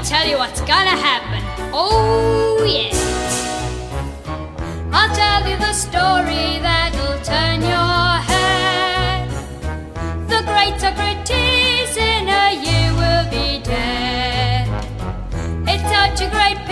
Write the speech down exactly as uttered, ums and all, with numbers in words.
tell you what's gonna happen. Oh, yeah. I'll tell you the story that'll turn your head. The great Socrates in a year will be dead. It's such a great